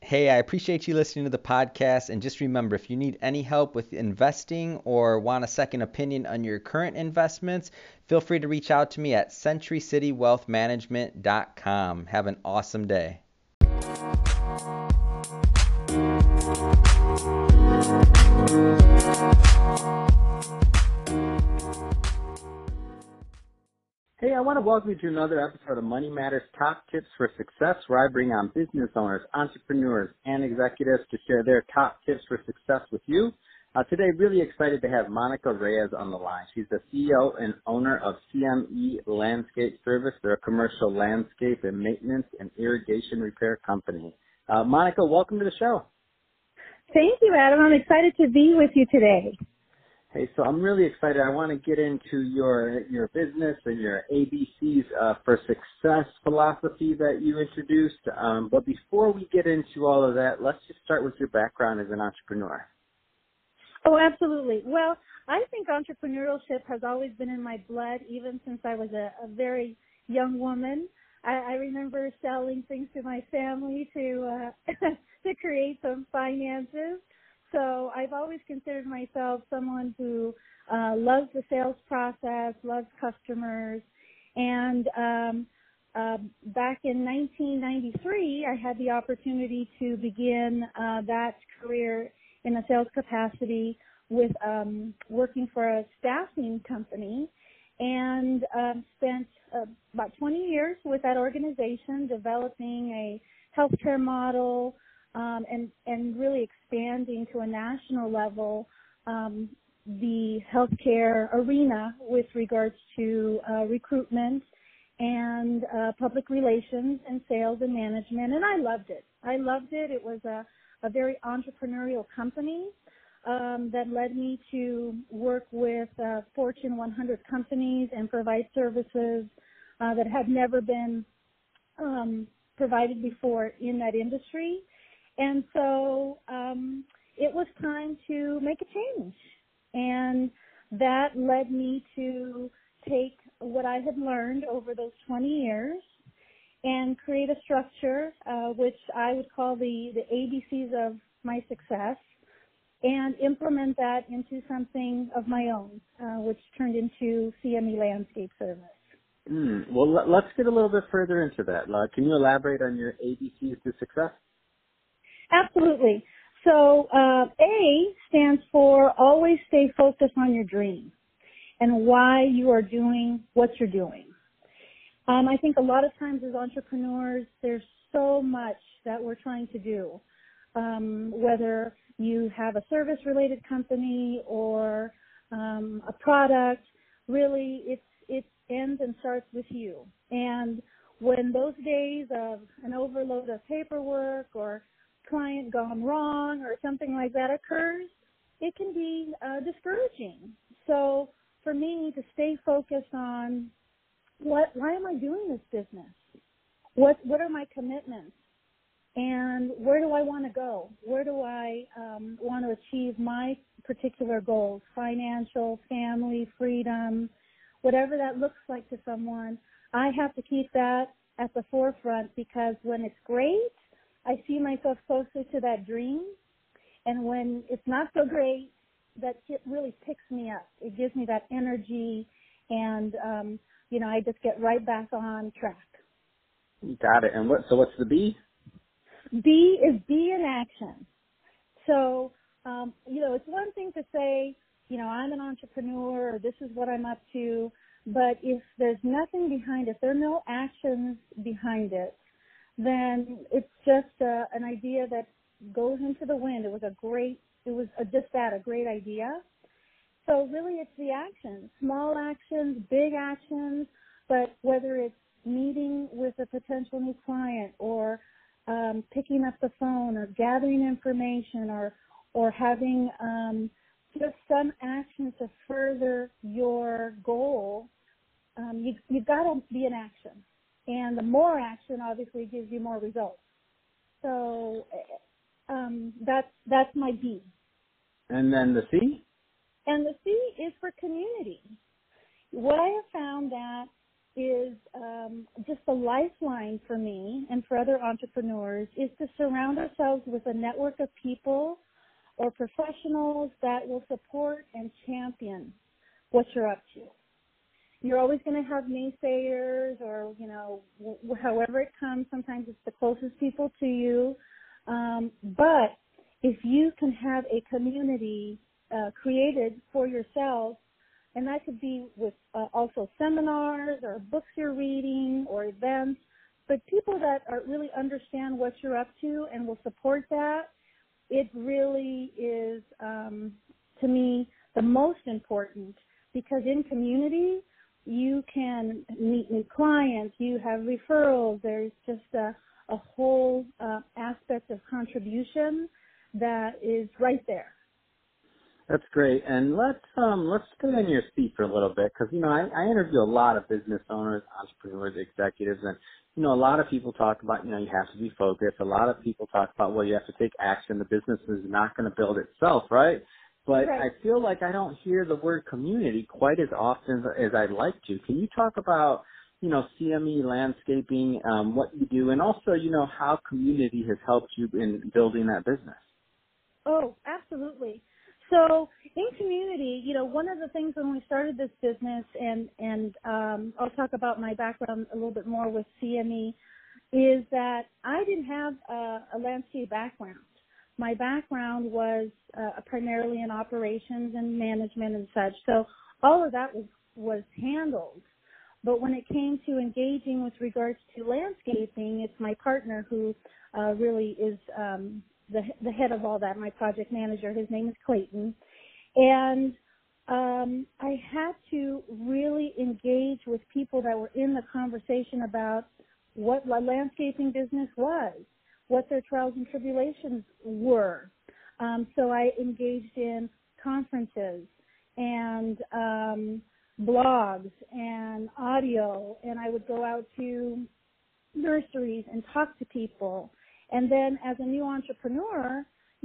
Hey, I appreciate you listening to the podcast. And just remember, if you need any help with investing or want a second opinion on your current investments, feel free to reach out to me at centurycitywealthmanagement.com. Have an awesome day. Hey, I want to welcome you to another episode of Money Matters Top Tips for Success, where I bring on business owners, entrepreneurs, and executives to share their top tips for success with you. Today, really excited to have Monica Reyes on the line. She's the CEO and owner of CME Landscape Service. They're a commercial landscape and maintenance and irrigation repair company. Monica, welcome to the show. Thank you, Adam. I'm excited to be with you today. Hey, so I'm really excited. I want to get into your business and your ABCs for success philosophy that you introduced. But before we get into all of that, let's just start with your background as an entrepreneur. Oh, absolutely. Well, I think entrepreneurship has always been in my blood, even since I was a very young woman. I remember selling things to my family to to create some finances. So I've always considered myself someone who loves the sales process, loves customers. And back in 1993, I had the opportunity to begin that career in a sales capacity with working for a staffing company, and spent about 20 years with that organization developing a healthcare model, and really expanding to a national level the healthcare arena with regards to recruitment and public relations and sales and management. And I loved it. It was a very entrepreneurial company that led me to work with Fortune 100 companies and provide services that had never been provided before in that industry. And so it was time to make a change. And that led me to take what I had learned over those 20 years and create a structure, which I would call the ABCs of my success, and implement that into something of my own, which turned into CME Landscape Service. Well, let's get a little bit further into that. Can you elaborate on your ABCs to success? Absolutely. So A stands for always stay focused on your dream and why you are doing what you're doing. I think a lot of times as entrepreneurs, there's so much that we're trying to do, whether you have a service-related company or a product. Really, it ends and starts with you. And when those days of an overload of paperwork or client gone wrong or something like that occurs, it can be discouraging. So for me to stay focused on why am I doing this business? What are my commitments? And where do I want to go? Where do I want to achieve my particular goals, financial, family, freedom, whatever that looks like to someone. I have to keep that at the forefront, because when it's great, I see myself closer to that dream. And when it's not so great, that it really picks me up. It gives me that energy, and, I just get right back on track. Got it. And what's the B? B is be in action. So, it's one thing to say, I'm an entrepreneur, or this is what I'm up to, but if there's nothing behind it, there are no actions behind it, then it's just an idea that goes into the wind. It was a great idea. So really it's the actions, small actions, big actions, but whether it's meeting with a potential new client, or picking up the phone, or gathering information, or having just some action to further your goal, you've got to be in action. And the more action obviously gives you more results. So that's my B. And then the C? And the C is for community. What I have found that is just a lifeline for me and for other entrepreneurs is to surround ourselves with a network of people or professionals that will support and champion what you're up to. You're always going to have naysayers or, however it comes. Sometimes it's the closest people to you. But if you can have a community created for yourself, and that could be with also seminars or books you're reading or events, but people that really understand what you're up to and will support that, it really is, to me, the most important, because in community, you can meet new clients, you have referrals, there's just a whole aspect of contribution that is right there. That's great. And let's stay on your seat for a little bit, because I interview a lot of business owners, entrepreneurs, executives, and a lot of people talk about you have to be focused. A lot of people talk about, well, you have to take action. The business is not going to build itself, right? But right. I feel like I don't hear the word community quite as often as I'd like to. Can you talk about CME Landscaping, what you do, and also how community has helped you in building that business? Oh, absolutely. So in community, one of the things when we started this business, and I'll talk about my background a little bit more with CME, is that I didn't have a landscape background. My background was primarily in operations and management and such. So all of that was handled. But when it came to engaging with regards to landscaping, it's my partner who really is the head of all that, my project manager. His name is Clayton. And I had to really engage with people that were in the conversation about what the landscaping business was, what their trials and tribulations were. So I engaged in conferences and blogs and audio, and I would go out to nurseries and talk to people. And then as a new entrepreneur,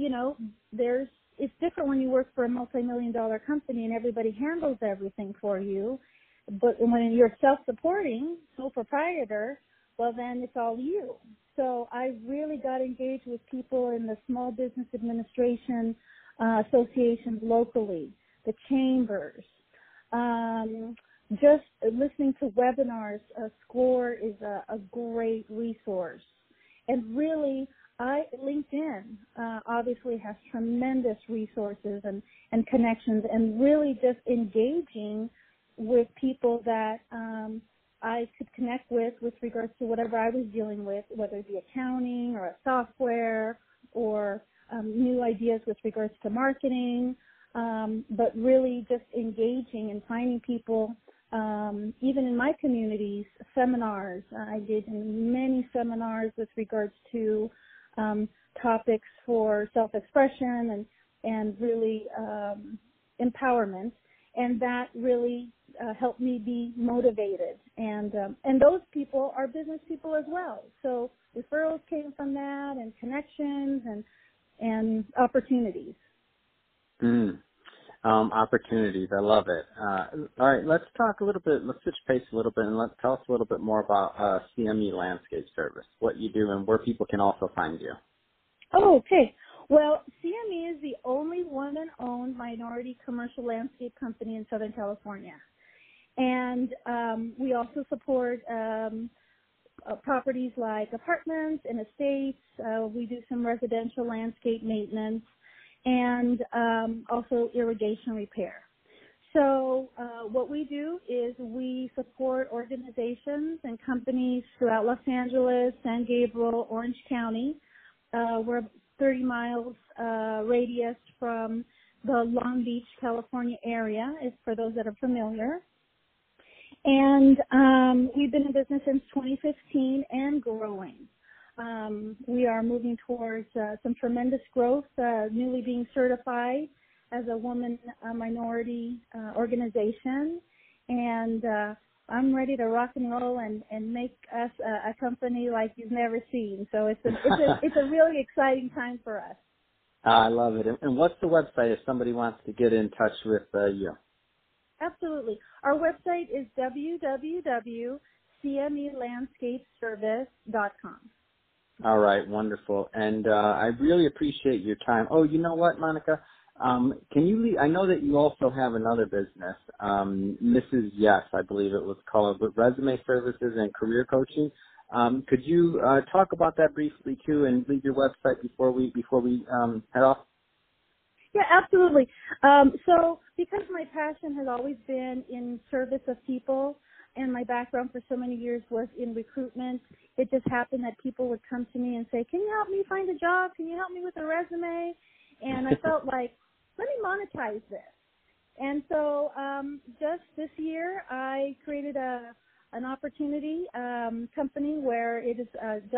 it's different when you work for a multi-million-dollar company and everybody handles everything for you. But when you're self-supporting, sole proprietor, well, then it's all you. So I really got engaged with people in the small business administration associations locally, the chambers, just listening to webinars. SCORE is a great resource. And really, LinkedIn obviously has tremendous resources and connections, and really just engaging with people that I could connect with regards to whatever I was dealing with, whether it be accounting or a software or new ideas with regards to marketing, but really just engaging and finding people. Even in my communities, seminars. I did many seminars with regards to topics for self-expression and really empowerment, and that really helped me be motivated. And those people are business people as well. So referrals came from that, and connections and opportunities. Opportunities. I love it. All right, let's talk a little bit. Let's switch pace a little bit, and tell us a little bit more about CME Landscape Service, what you do, and where people can also find you. Oh, okay. Well, CME is the only woman-owned minority commercial landscape company in Southern California. And we also support properties like apartments and estates. We do some residential landscape maintenance and also irrigation repair. So what we do is we support organizations and companies throughout Los Angeles, San Gabriel, Orange County. We're 30 miles radius from the Long Beach, California area, is for those that are familiar. And we've been in business since 2015 and growing. We are moving towards some tremendous growth, newly being certified as a woman minority organization. And I'm ready to rock and roll and make us a company like you've never seen. So it's a really exciting time for us. I love it. And what's the website if somebody wants to get in touch with you? Absolutely. Our website is www.cmelandscapeservice.com. All right, wonderful. And I really appreciate your time. Oh, you know what, Monica? Can you leave? I know that you also have another business, Mrs. Yes, I believe it was called, but resume services and career coaching. Could you talk about that briefly too, and leave your website before we head off? Yeah, absolutely. So because my passion has always been in service of people, and my background for so many years was in recruitment, it just happened that people would come to me and say, can you help me find a job? Can you help me with a resume? And I felt like, let me monetize this. And so just this year, I created an opportunity company where it is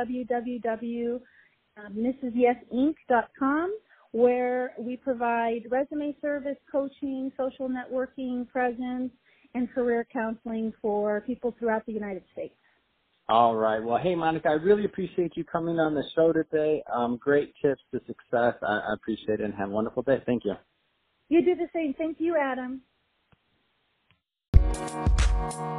www.mrsyesinc.com, where we provide resume service, coaching, social networking, presence, and career counseling for people throughout the United States. All right. Well, hey, Monica, I really appreciate you coming on the show today. Great tips to success. I appreciate it, and have a wonderful day. Thank you. You do the same. Thank you, Adam.